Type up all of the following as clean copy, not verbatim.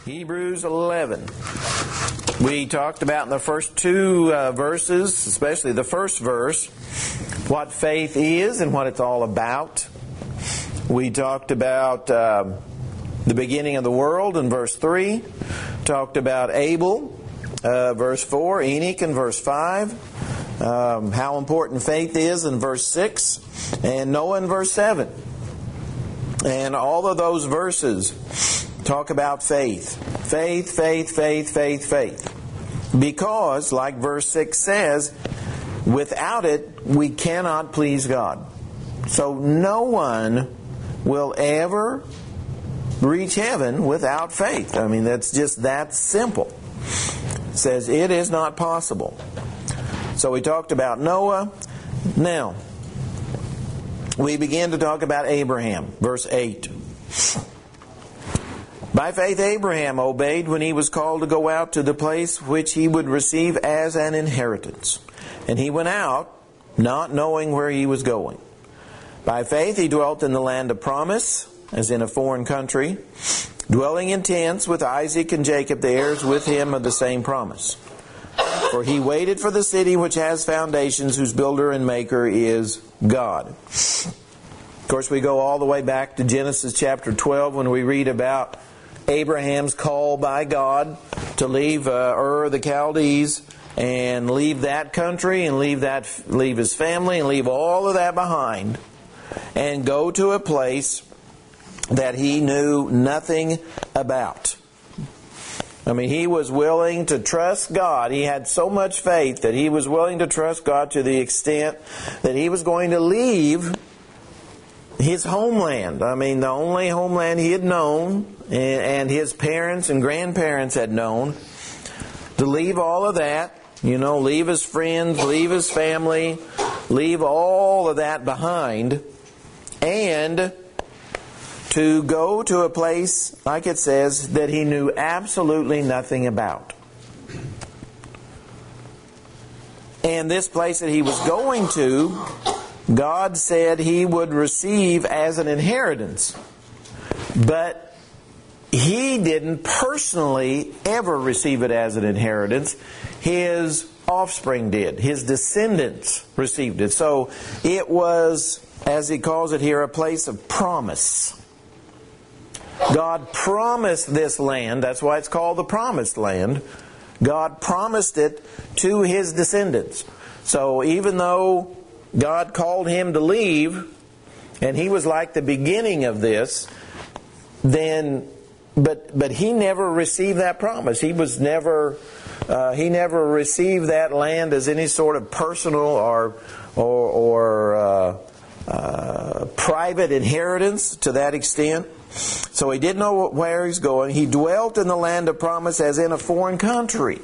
Hebrews 11. We talked about in the first two verses, especially the first verse, what faith is and what it's all about. We talked about the beginning of the world in verse 3. Talked about Abel, verse 4, Enoch in verse 5. How important faith is in verse 6. And Noah in verse 7. And all of those verses talk about faith. Faith, faith, faith, faith, faith. Because, like verse 6 says, without it, we cannot please God. So no one will ever reach heaven without faith. I mean, that's just that simple. It says it is not possible. So we talked about Noah. Now, we begin to talk about Abraham. Verse 8. By faith Abraham obeyed when he was called to go out to the place which he would receive as an inheritance. And he went out, not knowing where he was going. By faith he dwelt in the land of promise, as in a foreign country, dwelling in tents with Isaac and Jacob, the heirs with him of the same promise. For he waited for the city which has foundations, whose builder and maker is God. Of course, we go all the way back to Genesis chapter 12 when we read about Abraham's call by God to leave Ur the Chaldees and leave that country and leave his family and leave all of that behind and go to a place that he knew nothing about. I mean, he was willing to trust God. He had so much faith that he was willing to trust God to the extent that he was going to leave his homeland. I mean, the only homeland he had known and his parents and grandparents had known. To leave all of that, leave his friends, leave his family, leave all of that behind, and to go to a place, like it says, that he knew absolutely nothing about. And this place that he was going to, God said he would receive as an inheritance. But he didn't personally ever receive it as an inheritance. His offspring did. His descendants received it. So it was, as he calls it here, a place of promise. God promised this land. That's why it's called the Promised Land. God promised it to his descendants. So even though God called him to leave, and he was like the beginning of this, but he never received that promise. He never received that land as any sort of personal or private inheritance to that extent. So he didn't know where he's going. He dwelt in the land of promise as in a foreign country.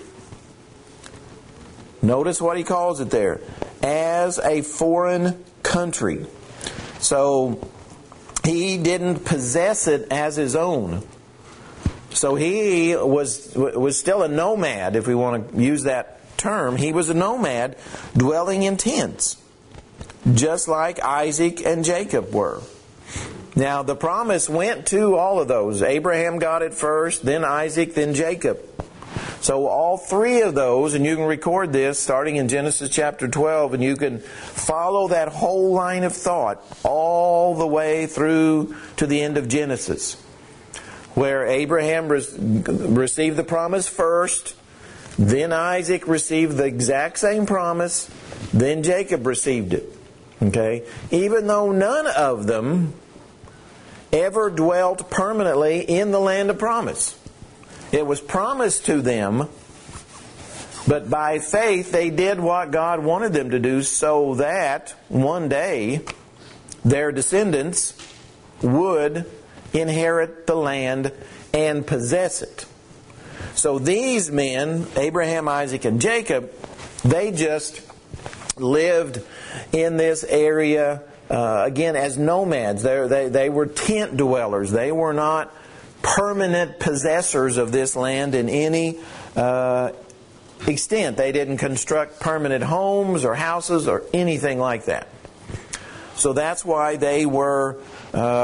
Notice what he calls it there. As a foreign country. So he didn't possess it as his own. So he was still a nomad, if we want to use that term. He was a nomad dwelling in tents. Just like Isaac and Jacob were. Now, the promise went to all of those. Abraham got it first, then Isaac, then Jacob. So all three of those, and you can record this starting in Genesis chapter 12, and you can follow that whole line of thought all the way through to the end of Genesis, where Abraham received the promise first, then Isaac received the exact same promise, then Jacob received it. Okay? Even though none of them ever dwelt permanently in the land of promise. It was promised to them, but by faith they did what God wanted them to do so that one day their descendants would inherit the land and possess it. So these men, Abraham, Isaac, and Jacob, they just lived in this area again as nomads. They were tent dwellers. They were not permanent possessors of this land in any extent. They didn't construct permanent homes or houses or anything like that. So that's why they were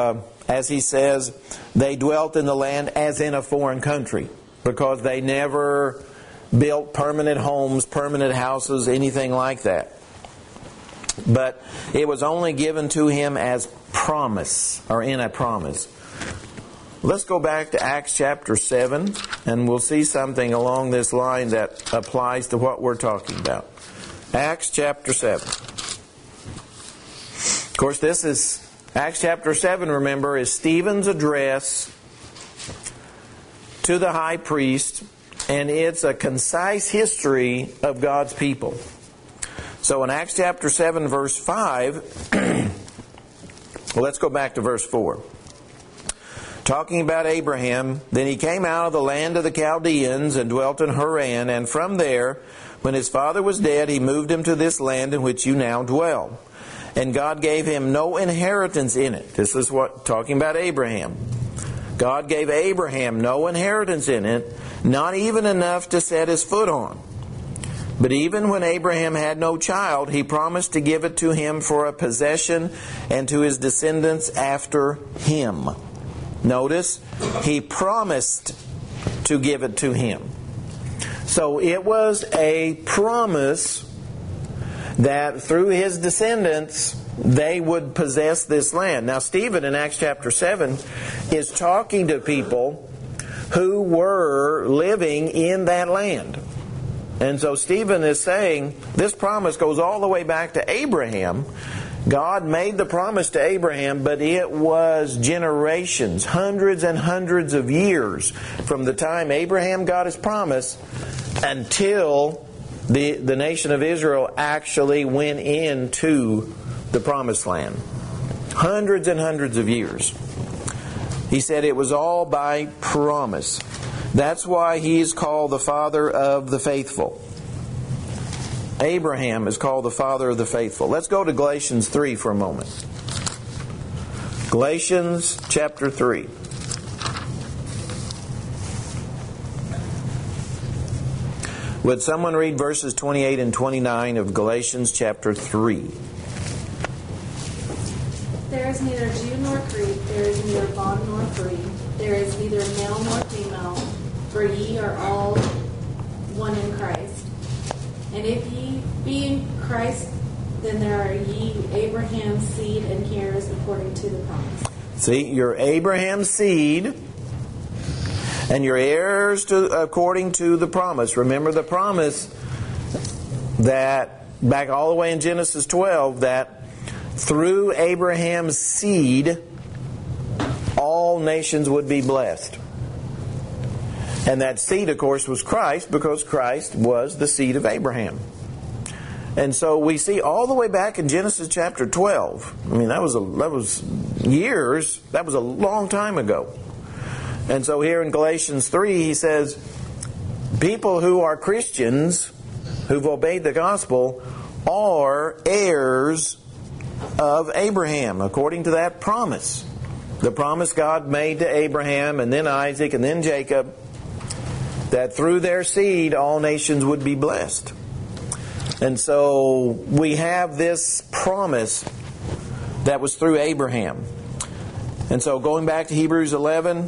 as he says, they dwelt in the land as in a foreign country, because they never built permanent homes, permanent houses, anything like that. But it was only given to him as promise, or in a promise. Let's go back to Acts chapter 7, and we'll see something along this line that applies to what we're talking about. Acts chapter 7. Of course, this is Acts chapter 7, remember, is Stephen's address to the high priest, and it's a concise history of God's people. So in Acts chapter 7, verse 5, well, let's go back to verse 4. Talking about Abraham, then he came out of the land of the Chaldeans and dwelt in Haran, and from there, when his father was dead, he moved him to this land in which you now dwell. And God gave him no inheritance in it. This is what, talking about Abraham. God gave Abraham no inheritance in it, not even enough to set his foot on. But even when Abraham had no child, he promised to give it to him for a possession and to his descendants after him. Notice, he promised to give it to him. So it was a promise that through his descendants, they would possess this land. Now, Stephen in Acts chapter 7 is talking to people who were living in that land. And so Stephen is saying, this promise goes all the way back to Abraham. God made the promise to Abraham, but it was generations, hundreds and hundreds of years from the time Abraham got his promise until the nation of Israel actually went into the promised land. Hundreds and hundreds of years. He said it was all by promise. That's why he is called the father of the faithful. Abraham is called the father of the faithful. Let's go to Galatians 3 for a moment. Galatians chapter 3. Would someone read verses 28 and 29 of Galatians chapter 3? There is neither Jew nor Greek, there is neither bond nor free, there is neither male nor female, for ye are all one in Christ. And if ye be in Christ, then there are ye Abraham's seed and heirs according to the promise. See, you're Abraham's seed, and your heirs according to the promise. Remember the promise that, back all the way in Genesis 12, that through Abraham's seed, all nations would be blessed. And that seed, of course, was Christ, because Christ was the seed of Abraham. And so we see all the way back in Genesis chapter 12. I mean, that was years. That was a long time ago. And so here in Galatians 3, he says, people who are Christians, who've obeyed the gospel, are heirs of Abraham, according to that promise. The promise God made to Abraham, and then Isaac, and then Jacob, that through their seed all nations would be blessed. And so we have this promise that was through Abraham. And so going back to Hebrews 11,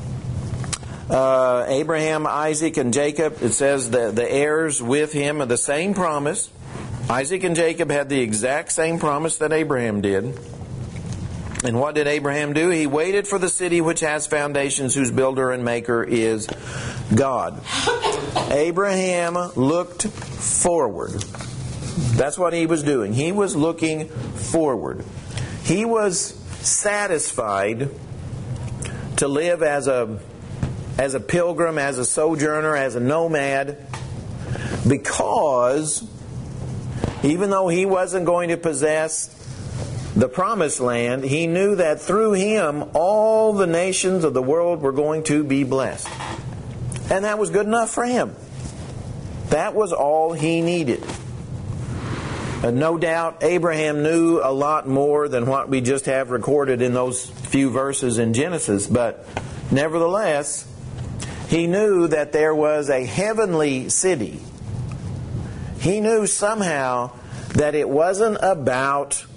Abraham, Isaac, and Jacob, it says the heirs with him are the same promise. Isaac and Jacob had the exact same promise that Abraham did. And what did Abraham do? He waited for the city which has foundations, whose builder and maker is God. Abraham looked forward. That's what he was doing. He was looking forward. He was satisfied to live as a pilgrim, as a sojourner, as a nomad, because even though he wasn't going to possess the promised land, he knew that through him all the nations of the world were going to be blessed. And that was good enough for him. That was all he needed. And no doubt Abraham knew a lot more than what we just have recorded in those few verses in Genesis, but nevertheless, he knew that there was a heavenly city. He knew somehow that it wasn't about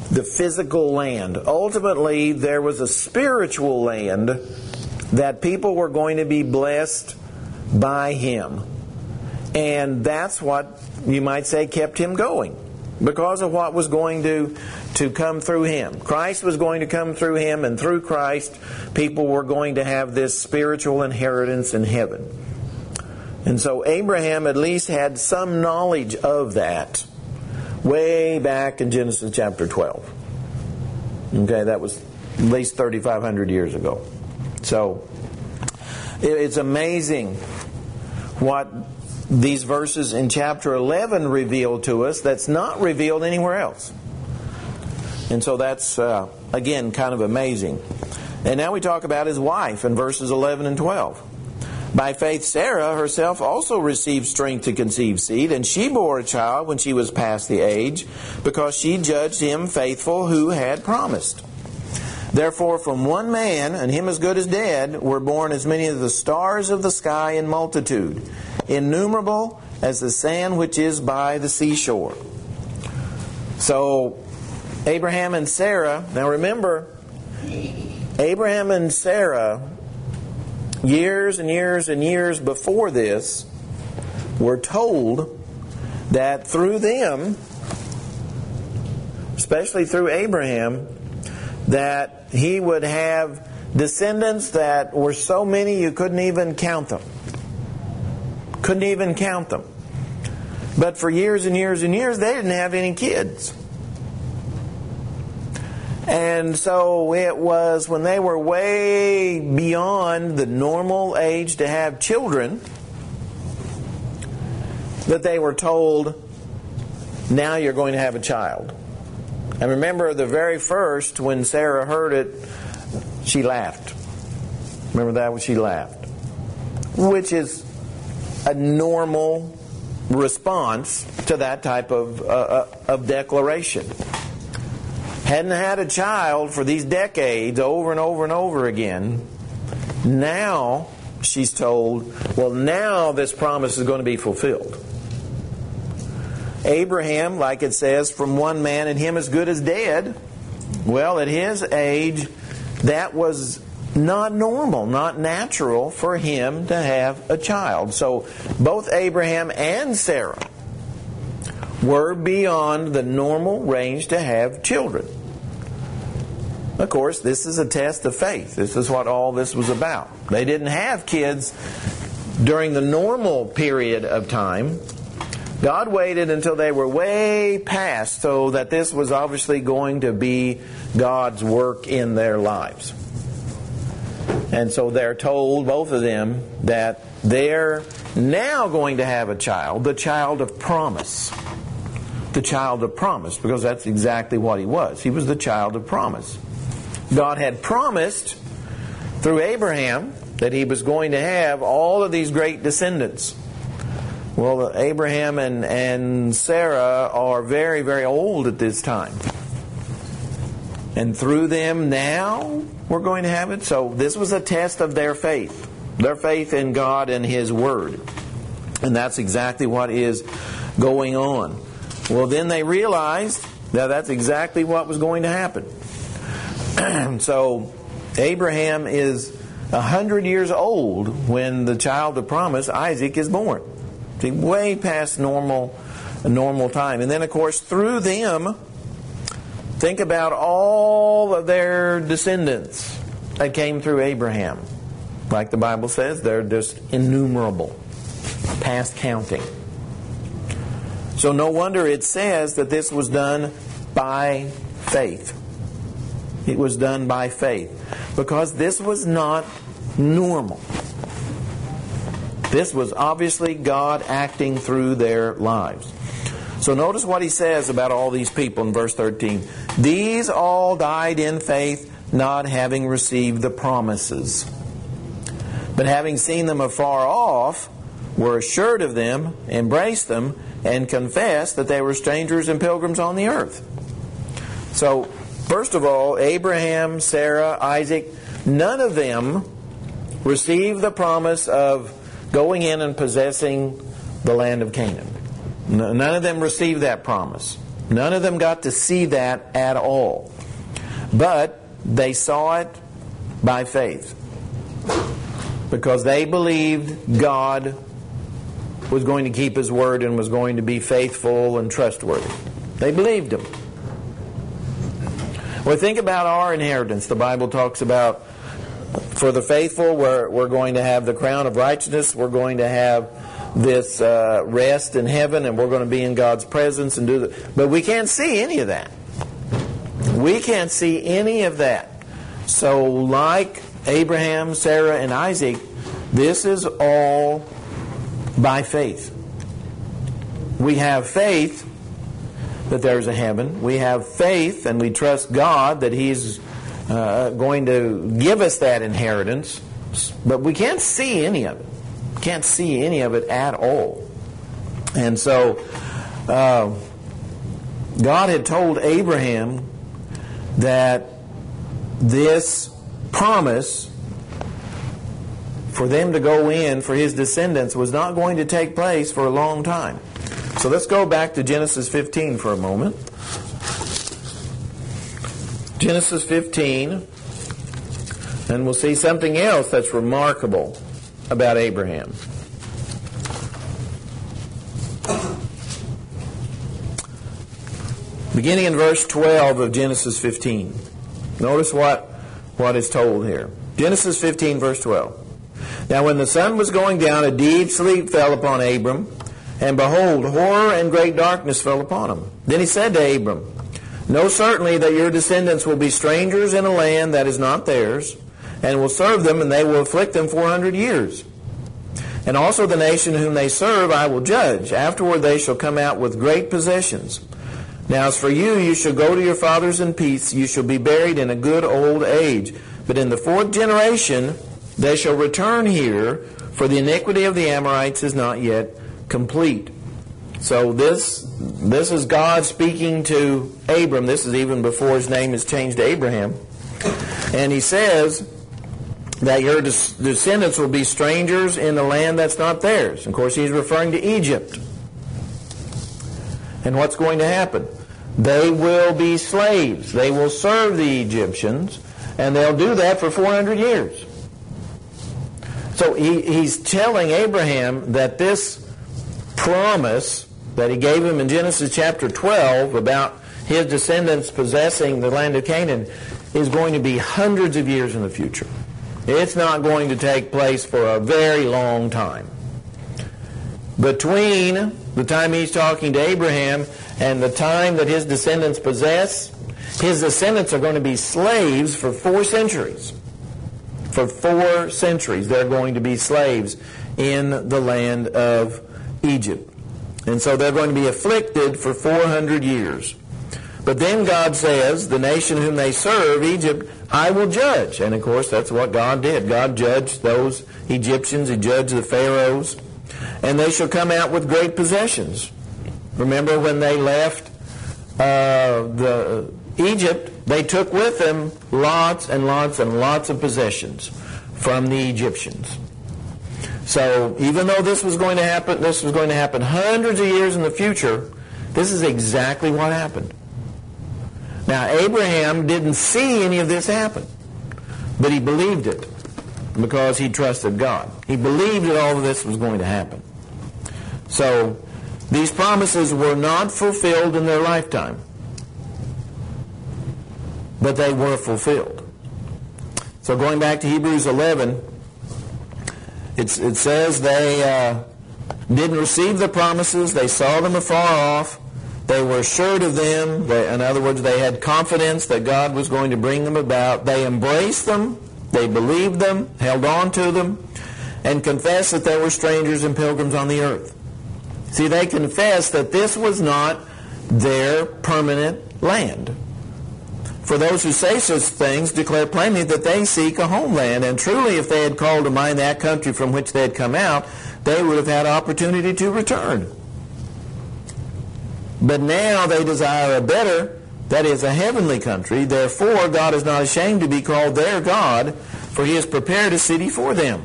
the physical land. Ultimately, there was a spiritual land that people were going to be blessed by him. And that's what you might say kept him going, because of what was going to come through him. Christ was going to come through him, and through Christ, people were going to have this spiritual inheritance in heaven. And so Abraham at least had some knowledge of that way back in Genesis chapter 12. Okay, that was at least 3,500 years ago. So it's amazing what these verses in chapter 11 reveal to us that's not revealed anywhere else. And so that's, again, kind of amazing. And now we talk about his wife in verses 11 and 12. By faith, Sarah herself also received strength to conceive seed, and she bore a child when she was past the age, because she judged him faithful who had promised. Therefore, from one man, and him as good as dead, were born as many of the stars of the sky in multitude, innumerable as the sand which is by the seashore. So, Abraham and Sarah, now remember, Abraham and Sarah, years and years and years before this, were told that through them, especially through Abraham, that he would have descendants that were so many you couldn't even count them. Couldn't even count them. But for years and years and years, they didn't have any kids. And so it was when they were way beyond the normal age to have children that they were told, now you're going to have a child. And remember, the very first, when Sarah heard it, she laughed. Remember that? When she laughed. Which is a normal response to that type of declaration. Hadn't had a child for these decades, over and over and over again. Now she's told, well, now this promise is going to be fulfilled. Abraham, like it says, from one man, and him as good as dead. Well, at his age, that was not normal, not natural for him to have a child. So both Abraham and Sarah were beyond the normal range to have children. Of course, this is a test of faith. This is what all this was about. They didn't have kids during the normal period of time. God waited until they were way past, so that this was obviously going to be God's work in their lives. And so they're told, both of them, that they're now going to have a child, the child of promise. The child of promise, because that's exactly what he was. He was the child of promise. God had promised through Abraham that he was going to have all of these great descendants. Well, Abraham and Sarah are very, very old at this time. And through them now we're going to have it. So this was a test of their faith in God and His Word. And that's exactly what is going on. Well, then they realized that that's exactly what was going to happen. So Abraham is 100 years old when the child of promise, Isaac, is born. See, way past normal time. And then, of course, through them, think about all of their descendants that came through Abraham. Like the Bible says, they're just innumerable, past counting. So no wonder it says that this was done by faith. It was done by faith. Because this was not normal. This was obviously God acting through their lives. So notice what he says about all these people in verse 13. These all died in faith, not having received the promises, but having seen them afar off, were assured of them, embraced them, and confessed that they were strangers and pilgrims on the earth. So, first of all, Abraham, Sarah, Isaac, none of them received the promise of going in and possessing the land of Canaan. None of them received that promise. None of them got to see that at all. But they saw it by faith, because they believed God was going to keep His word and was going to be faithful and trustworthy. They believed Him. Well, think about our inheritance. The Bible talks about, for the faithful, we're going to have the crown of righteousness. We're going to have this rest in heaven, and we're going to be in God's presence and do that. But we can't see any of that. We can't see any of that. So like Abraham, Sarah, and Isaac, this is all by faith. We have faith that there's a heaven. We have faith and we trust God that He's going to give us that inheritance. But we can't see any of it. Can't see any of it at all. And so God had told Abraham that this promise for them to go in, for his descendants, was not going to take place for a long time. So let's go back to Genesis 15 for a moment. Genesis 15, and we'll see something else that's remarkable about Abraham. Beginning in verse 12 of Genesis 15. Notice what is told here. Genesis 15, verse 12. Now when the sun was going down, a deep sleep fell upon Abram, and behold, horror and great darkness fell upon him. Then he said to Abram, Know certainly that your descendants will be strangers in a land that is not theirs, and will serve them, and they will afflict them 400 years. And also the nation whom they serve I will judge. Afterward they shall come out with great possessions. Now as for you, you shall go to your fathers in peace. You shall be buried in a good old age. But in the fourth generation they shall return here, for the iniquity of the Amorites is not yet complete. So this is God speaking to Abram. This is even before his name is changed to Abraham. And he says that your descendants will be strangers in the land that's not theirs. Of course, he's referring to Egypt. And what's going to happen? They will be slaves. They will serve the Egyptians, and they'll do that for 400 years. So he's telling Abraham that this promise that he gave him in Genesis chapter 12 about his descendants possessing the land of Canaan is going to be hundreds of years in the future. It's not going to take place for a very long time. Between the time he's talking to Abraham and the time that his descendants possess, his descendants are going to be slaves for 4 centuries. For 4 centuries they're going to be slaves in the land of Egypt. And so they're going to be afflicted for 400 years. But then God says, the nation whom they serve, Egypt, I will judge. And of course that's what God did. God judged those Egyptians. He judged the pharaohs. And they shall come out with great possessions. Remember when they left Egypt, they took with them lots and lots and lots of possessions from the Egyptians. So even though this was going to happen hundreds of years in the future, this is exactly what happened. Now Abraham didn't see any of this happen, but he believed it because he trusted God. He believed that all of this was going to happen. So these promises were not fulfilled in their lifetime, but they were fulfilled. So going back to Hebrews 11, it says they didn't receive the promises. They saw them afar off. They were assured of them. In other words, they had confidence that God was going to bring them about. They embraced them. They believed them, held on to them, and confessed that they were strangers and pilgrims on the earth. See, they confessed that this was not their permanent land. For those who say such things declare plainly that they seek a homeland. And truly, if they had called to mind that country from which they had come out, they would have had opportunity to return. But now they desire a better, that is, a heavenly country. Therefore, God is not ashamed to be called their God, for He has prepared a city for them.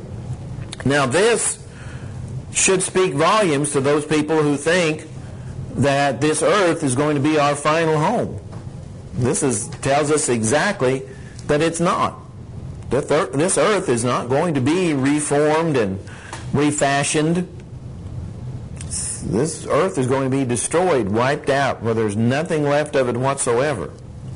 Now this should speak volumes to those people who think that this earth is going to be our final home. This tells us exactly that it's not. This earth is not going to be reformed and refashioned. This earth is going to be destroyed, wiped out, where there's nothing left of it whatsoever.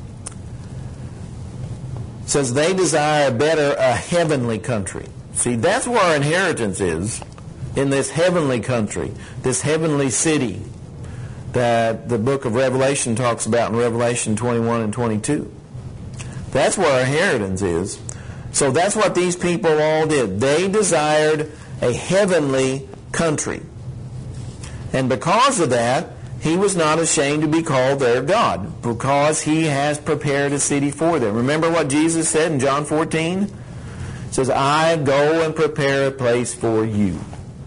It says they desire a heavenly country. See, that's where our inheritance is, in this heavenly country, this heavenly city that the book of Revelation talks about in Revelation 21 and 22. That's where our inheritance is. So that's what these people all did. They desired a heavenly country. And because of that, he was not ashamed to be called their God, because he has prepared a city for them. Remember what Jesus said in John 14? It says, I go and prepare a place for you.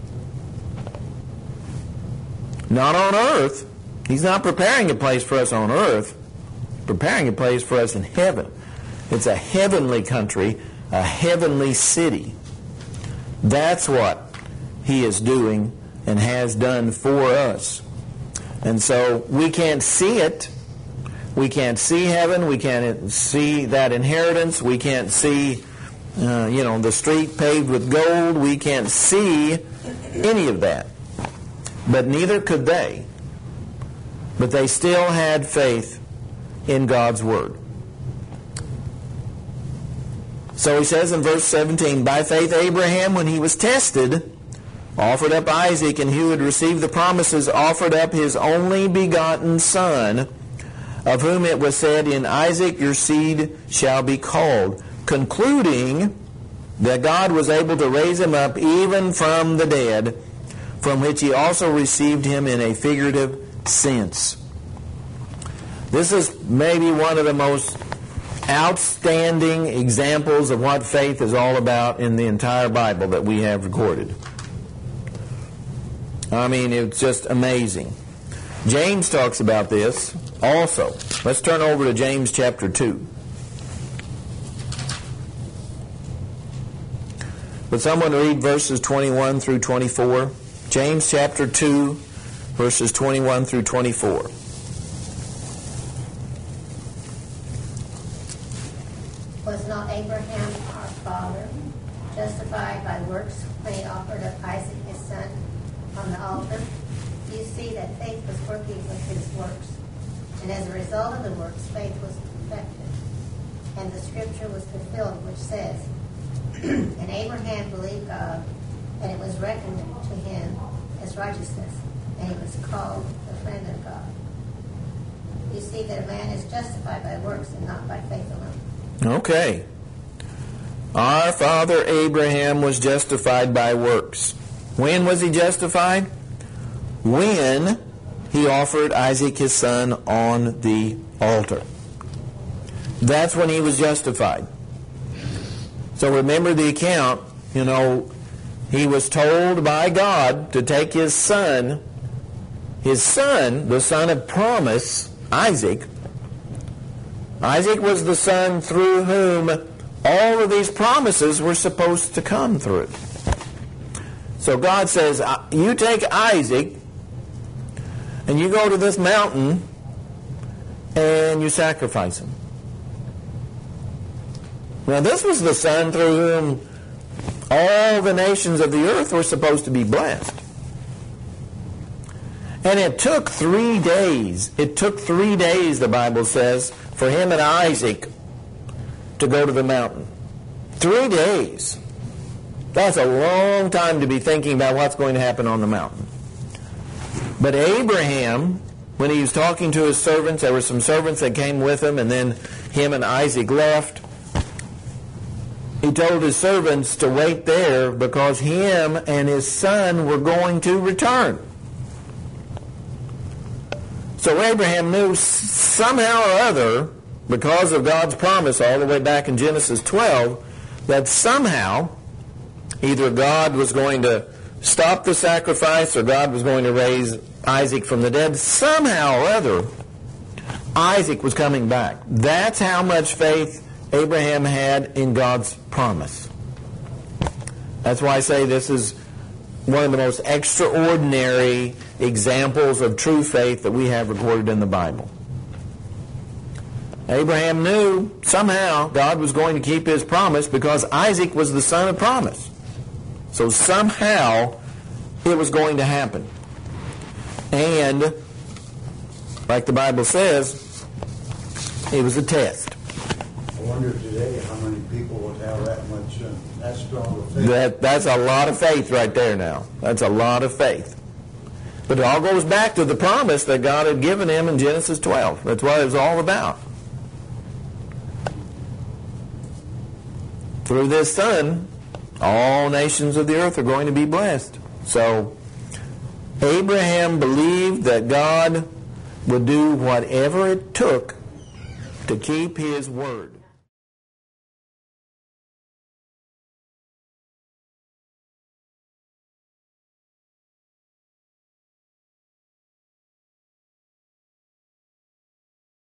Not on earth. He's not preparing a place for us on earth. Preparing a place for us in heaven. It's a heavenly country, a heavenly city. That's what he is doing and has done for us. And so we can't see it. We can't see heaven. We can't see that inheritance. We can't see, the street paved with gold. We can't see any of that. But neither could they. But they still had faith in God's Word. So he says in verse 17, by faith Abraham, when he was tested, offered up Isaac, and who had received the promises, offered up his only begotten son, of whom it was said, in Isaac your seed shall be called, concluding that God was able to raise him up even from the dead, from which he also received him in a figurative sense. This is maybe one of the most outstanding examples of what faith is all about in the entire Bible that we have recorded. I mean, it's just amazing. James talks about this also. Let's turn over to James chapter 2. Would someone read verses 21 through 24? James chapter 2, verses 21 through 24. Was not Abraham our father justified by works when he offered up Isaac his son on the altar? You see that faith was working with his works. And as a result of the works, faith was perfected. And the scripture was fulfilled, which says, and Abraham believed God, and it was reckoned to him as righteousness, and he was called the friend of God. You see that a man is justified by works and not by faith alone. Okay. Our father Abraham was justified by works. When was he justified? When he offered Isaac his son on the altar. That's when he was justified. So remember the account, he was told by God to take his son, the son of promise, Isaac. Isaac was the son through whom all of these promises were supposed to come through. So God says, you take Isaac and you go to this mountain and you sacrifice him. Now this was the son through whom all the nations of the earth were supposed to be blessed. And it took 3 days. It took 3 days, the Bible says, for him and Isaac to go to the mountain. 3 days. That's a long time to be thinking about what's going to happen on the mountain. But Abraham, when he was talking to his servants, there were some servants that came with him, and then him and Isaac left. He told his servants to wait there because him and his son were going to return. So Abraham knew somehow or other, because of God's promise all the way back in Genesis 12, that somehow either God was going to stop the sacrifice or God was going to raise Isaac from the dead. Somehow or other, Isaac was coming back. That's how much faith Abraham had in God's promise. That's why I say this is one of the most extraordinary examples of true faith that we have recorded in the Bible. Abraham knew somehow God was going to keep his promise because Isaac was the son of promise. So somehow it was going to happen. And, like the Bible says, it was a test. I wonder today how many people would have that strong of faith. That's a lot of faith right there now. That's a lot of faith. But it all goes back to the promise that God had given him in Genesis 12. That's what it was all about. Through this son, all nations of the earth are going to be blessed. So, Abraham believed that God would do whatever it took to keep his word.